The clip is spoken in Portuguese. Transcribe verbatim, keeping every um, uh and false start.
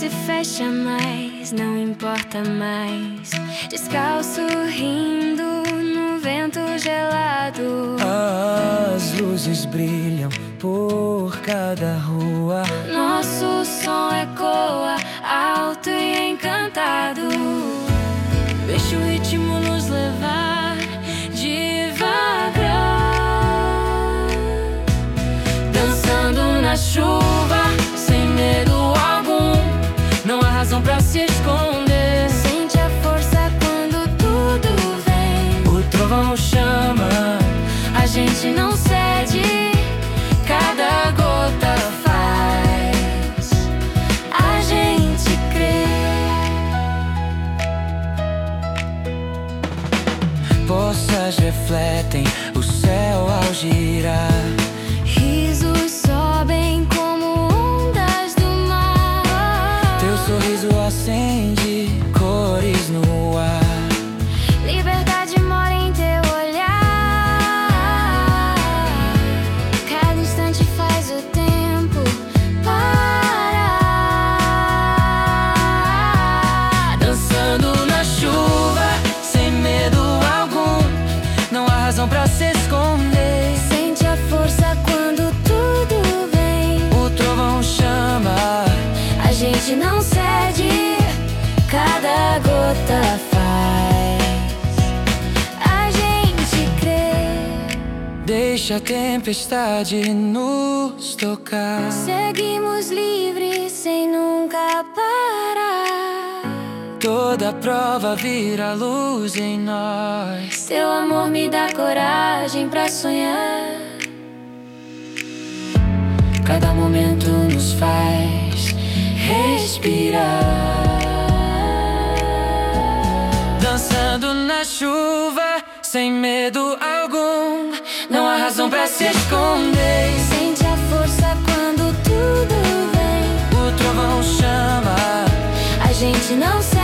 se fecha mais, não importa mais. Descalço rindo no vento gelado. As luzes brilham por cada rua. Nosso som ecoa alto e encantado. Deixa o ritmo nos levar devagar, dançando na chuva, sem medo algum. Não há razão pra se esconder. Sente a força quando tudo vem. O trovão chama, A gente não cede, cada gota faz a gente crer. poças refletem o céu ao girar. Risos sobem como ondas do mar. Teu sorriso acende cores no ar. Liberdade mora em teu olhar. Cada instante faz o tempo parar. Dançando na chuva, sem medo algum. Não há razão pra se esconder. Sente a força quando tudo vem. O trovão chama, A gente não cede, cada gota faz a gente crer. deixa a tempestade nos tocar. Seguimos livres sem nunca parar. Toda prova vira luz em nós. Teu amor me dá coragem pra sonhar. Cada momento nos faz respirar. Dançando na chuva, sem medo algum. Não há razão pra se esconder. Sente a força quando tudo vem. O trovão chama, A gente não se